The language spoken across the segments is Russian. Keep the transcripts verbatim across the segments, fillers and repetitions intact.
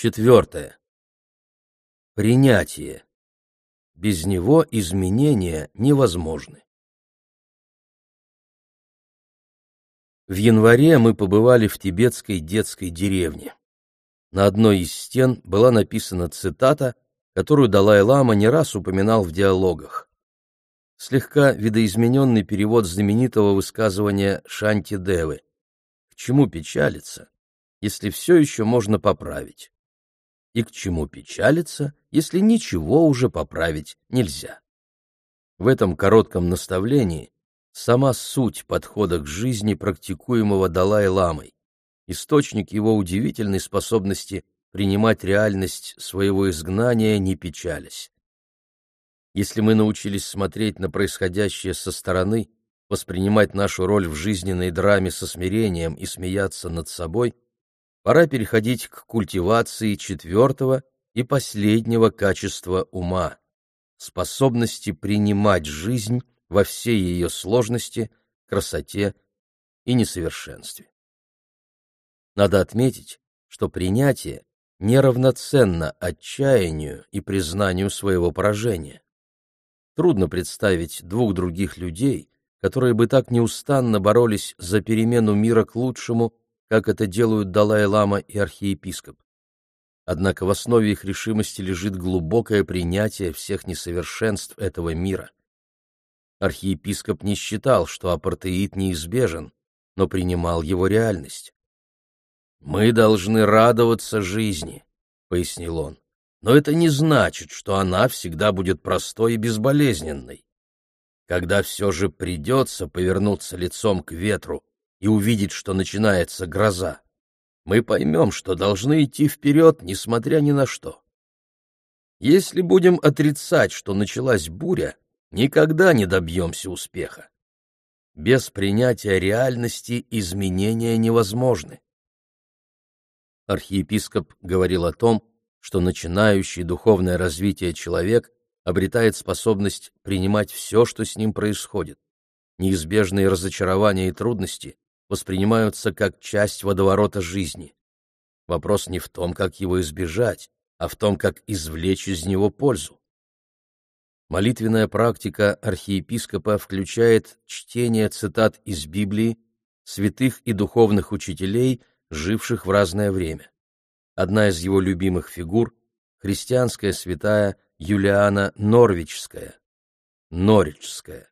Четвертое. Принятие. Без него изменения невозможны. В январе мы побывали в тибетской детской деревне. На одной из стен была написана цитата, которую Далай-лама не раз упоминал в диалогах. Слегка видоизмененный перевод знаменитого высказывания Шанти-девы: «К чему печалиться, если все еще можно поправить? И к чему печалиться, если ничего уже поправить нельзя?» В этом коротком наставлении сама суть подхода к жизни, практикуемого Далай-ламой, источник его удивительной способности принимать реальность своего изгнания, не печалясь. Если мы научились смотреть на происходящее со стороны, воспринимать нашу роль в жизненной драме со смирением и смеяться над собой, пора переходить к культивации четвертого и последнего качества ума — способности принимать жизнь во всей ее сложности, красоте и несовершенстве. Надо отметить, что принятие неравноценно отчаянию и признанию своего поражения. Трудно представить двух других людей, которые бы так неустанно боролись за перемену мира к лучшему, как это делают Далай-лама и архиепископ. Однако в основе их решимости лежит глубокое принятие всех несовершенств этого мира. Архиепископ не считал, что апартеид неизбежен, но принимал его реальность. «Мы должны радоваться жизни», — пояснил он, «но это не значит, что она всегда будет простой и безболезненной. Когда все же придется повернуться лицом к ветру и увидеть, что начинается гроза, мы поймем, что должны идти вперед, несмотря ни на что. Если будем отрицать, что началась буря, никогда не добьемся успеха. Без принятия реальности изменения невозможны». Архиепископ говорил о том, что начинающий духовное развитие человек обретает способность принимать все, что с ним происходит. Неизбежные разочарования и трудности воспринимаются как часть водоворота жизни. Вопрос не в том, как его избежать, а в том, как извлечь из него пользу. Молитвенная практика архиепископа включает чтение цитат из Библии, святых и духовных учителей, живших в разное время. Одна из его любимых фигур — христианская святая Юлиана Норвичская, Норриджская.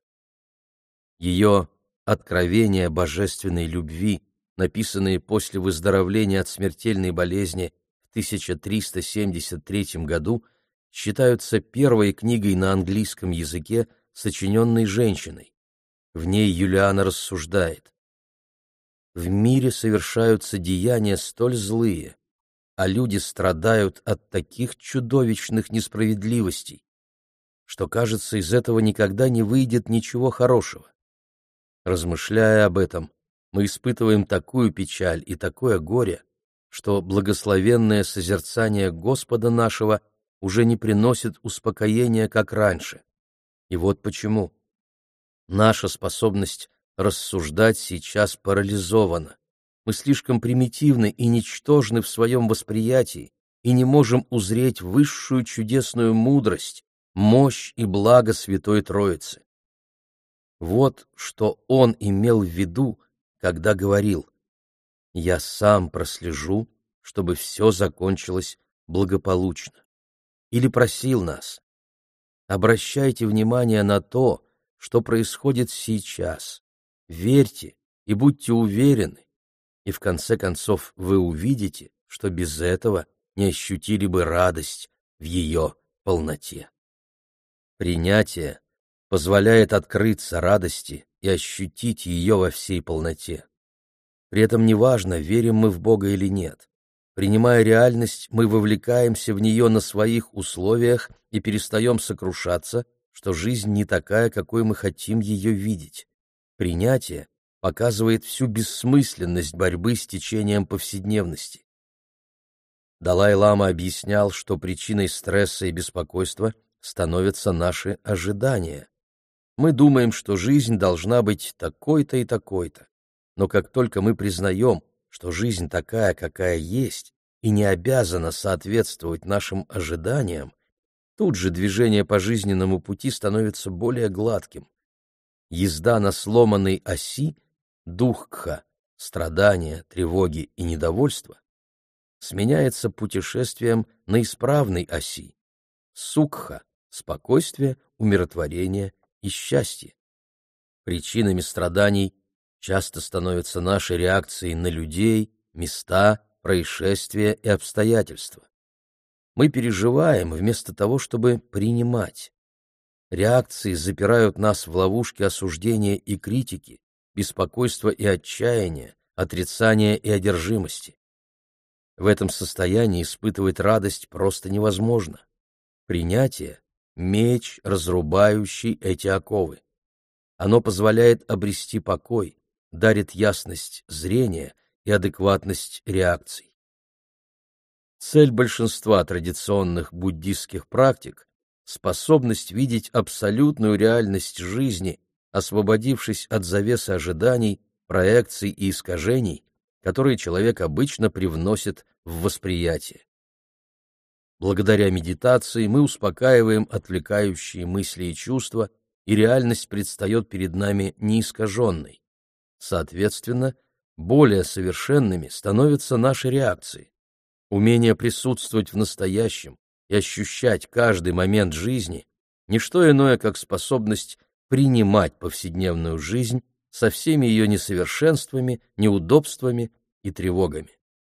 Ее «Откровения божественной любви», написанные после выздоровления от смертельной болезни в тысяча триста семьдесят третьем году, считаются первой книгой на английском языке, сочиненной женщиной. В ней Юлиана рассуждает: «В мире совершаются деяния столь злые, а люди страдают от таких чудовищных несправедливостей, что, кажется, из этого никогда не выйдет ничего хорошего. Размышляя об этом, мы испытываем такую печаль и такое горе, что благословенное созерцание Господа нашего уже не приносит успокоения, как раньше. И вот почему. Наша способность рассуждать сейчас парализована. Мы слишком примитивны и ничтожны в своем восприятии и не можем узреть высшую чудесную мудрость, мощь и благо Святой Троицы. Вот что он имел в виду, когда говорил: «Я сам прослежу, чтобы все закончилось благополучно». Или просил нас: «Обращайте внимание на то, что происходит сейчас, верьте и будьте уверены, и в конце концов вы увидите, что без этого не ощутили бы радость в ее полноте». Принятие позволяет открыться радости и ощутить ее во всей полноте. При этом неважно, верим мы в Бога или нет. Принимая реальность, мы вовлекаемся в нее на своих условиях и перестаем сокрушаться, что жизнь не такая, какой мы хотим ее видеть. Принятие показывает всю бессмысленность борьбы с течением повседневности. Далай-лама объяснял, что причиной стресса и беспокойства становятся наши ожидания. Мы думаем, что жизнь должна быть такой-то и такой-то, но как только мы признаем, что жизнь такая, какая есть, и не обязана соответствовать нашим ожиданиям, тут же движение по жизненному пути становится более гладким. Езда на сломанной оси — духкха, страдания, тревоги и недовольства — сменяется путешествием на исправной оси — сукха, спокойствие, умиротворение и счастье. Причинами страданий часто становятся наши реакции на людей, места, происшествия и обстоятельства. Мы переживаем вместо того, чтобы принимать. Реакции запирают нас в ловушке осуждения и критики, беспокойства и отчаяния, отрицания и одержимости. В этом состоянии испытывать радость просто невозможно. Принятие — меч, разрубающий эти оковы. Оно позволяет обрести покой, дарит ясность зрения и адекватность реакций. Цель большинства традиционных буддистских практик — способность видеть абсолютную реальность жизни, освободившись от завесы ожиданий, проекций и искажений, которые человек обычно привносит в восприятие. Благодаря медитации мы успокаиваем отвлекающие мысли и чувства, и реальность предстает перед нами неискаженной. Соответственно, более совершенными становятся наши реакции. Умение присутствовать в настоящем и ощущать каждый момент жизни — не что иное, как способность принимать повседневную жизнь со всеми ее несовершенствами, неудобствами и тревогами.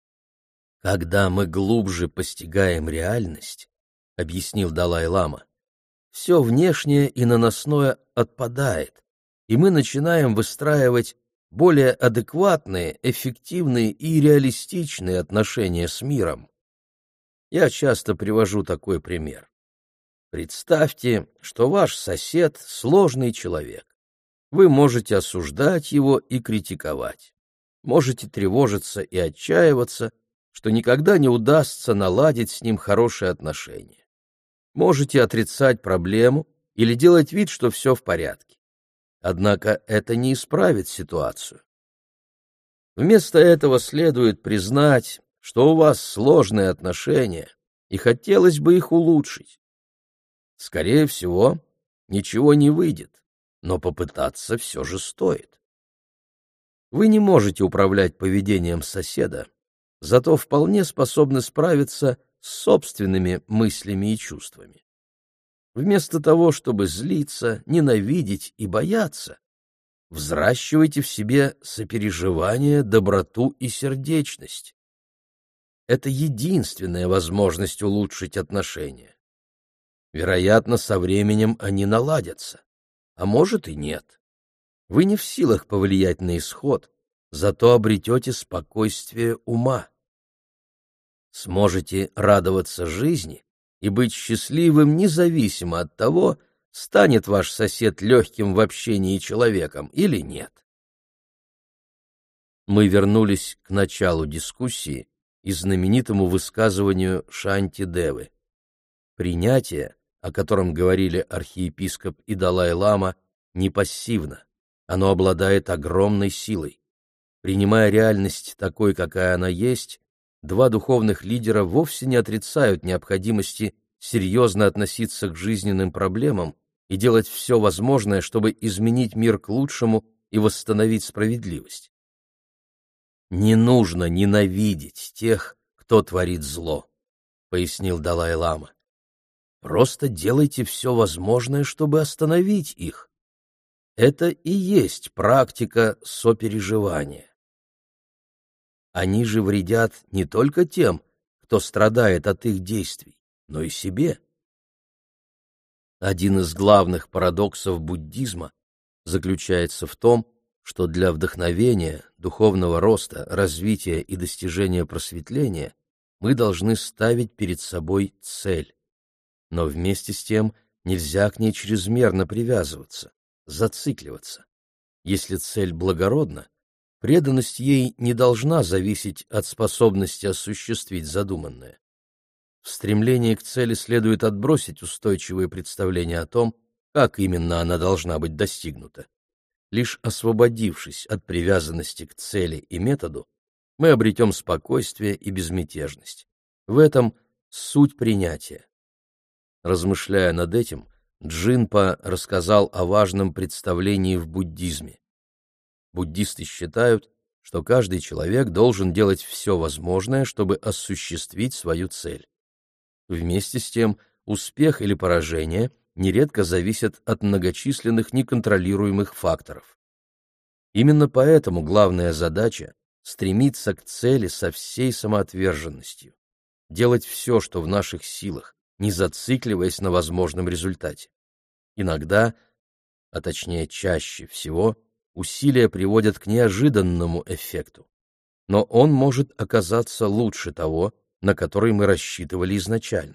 Когда мы глубже постигаем реальность, — объяснил Далай-лама, — все внешнее и наносное отпадает, и мы начинаем выстраивать более адекватные, эффективные и реалистичные отношения с миром. Я часто привожу такой пример. Представьте, что ваш сосед — сложный человек. Вы можете осуждать его и критиковать. Можете тревожиться и отчаиваться, что никогда не удастся наладить с ним хорошие отношения. Можете отрицать проблему или делать вид, что все в порядке. Однако это не исправит ситуацию. Вместо этого следует признать, что у вас сложные отношения, и хотелось бы их улучшить. Скорее всего, ничего не выйдет, но попытаться все же стоит. Вы не можете управлять поведением соседа, зато вполне способны справиться с собственными мыслями и чувствами. Вместо того, чтобы злиться, ненавидеть и бояться, взращивайте в себе сопереживание, доброту и сердечность. Это единственная возможность улучшить отношения. Вероятно, со временем они наладятся, а может и нет. Вы не в силах повлиять на исход, зато обретете спокойствие ума. Сможете радоваться жизни и быть счастливым независимо от того, станет ваш сосед легким в общении человеком или нет. Мы вернулись к началу дискуссии и знаменитому высказыванию Шанти-девы. Принятие, о котором говорили архиепископ и Далай-лама, не пассивно, оно обладает огромной силой. Принимая реальность такой, какая она есть, два духовных лидера вовсе не отрицают необходимости серьезно относиться к жизненным проблемам и делать все возможное, чтобы изменить мир к лучшему и восстановить справедливость. «Не нужно ненавидеть тех, кто творит зло», — пояснил Далай-лама. «Просто делайте все возможное, чтобы остановить их. Это и есть практика сопереживания. Они же вредят не только тем, кто страдает от их действий, но и себе». Один из главных парадоксов буддизма заключается в том, что для вдохновения, духовного роста, развития и достижения просветления мы должны ставить перед собой цель. Но вместе с тем нельзя к ней чрезмерно привязываться, зацикливаться. Если цель благородна, преданность ей не должна зависеть от способности осуществить задуманное. В стремлении к цели следует отбросить устойчивые представления о том, как именно она должна быть достигнута. Лишь освободившись от привязанности к цели и методу, мы обретем спокойствие и безмятежность. В этом суть принятия. Размышляя над этим, Джинпа рассказал о важном представлении в буддизме. Буддисты считают, что каждый человек должен делать все возможное, чтобы осуществить свою цель. Вместе с тем, успех или поражение нередко зависят от многочисленных неконтролируемых факторов. Именно поэтому главная задача — стремиться к цели со всей самоотверженностью, делать все, что в наших силах, не зацикливаясь на возможном результате. Иногда, а точнее чаще всего, усилия приводят к неожиданному эффекту, но он может оказаться лучше того, на который мы рассчитывали изначально.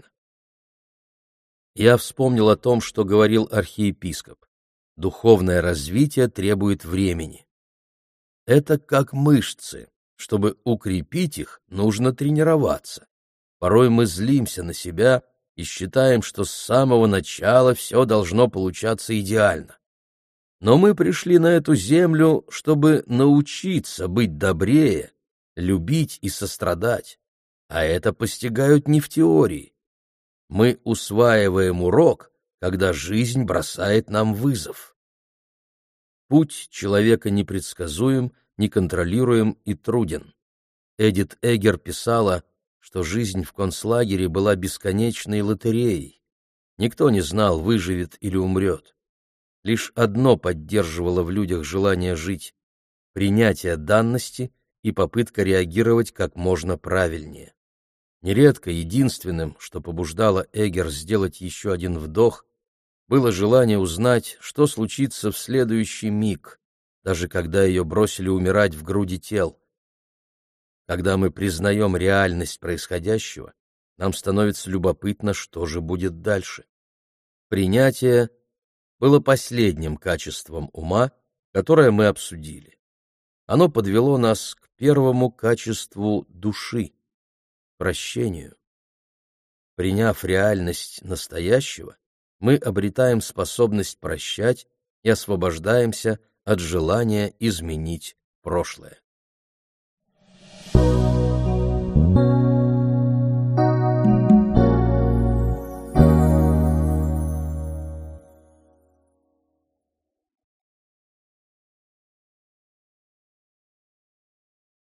Я вспомнил о том, что говорил архиепископ. Духовное развитие требует времени. Это как мышцы. Чтобы укрепить их, нужно тренироваться. Порой мы злимся на себя и считаем, что с самого начала все должно получаться идеально. Но мы пришли на эту землю, чтобы научиться быть добрее, любить и сострадать, а это постигают не в теории. Мы усваиваем урок, когда жизнь бросает нам вызов. Путь человека непредсказуем, неконтролируем и труден. Эдит Эггер писала, что жизнь в концлагере была бесконечной лотереей. Никто не знал, выживет или умрет. Лишь одно поддерживало в людях желание жить — принятие данности и попытка реагировать как можно правильнее. Нередко единственным, что побуждало Эггер сделать еще один вдох, было желание узнать, что случится в следующий миг, даже когда ее бросили умирать в груди тел. Когда мы признаем реальность происходящего, нам становится любопытно, что же будет дальше. Принятие было последним качеством ума, которое мы обсудили. Оно подвело нас к первому качеству души — прощению. Приняв реальность настоящего, мы обретаем способность прощать и освобождаемся от желания изменить прошлое.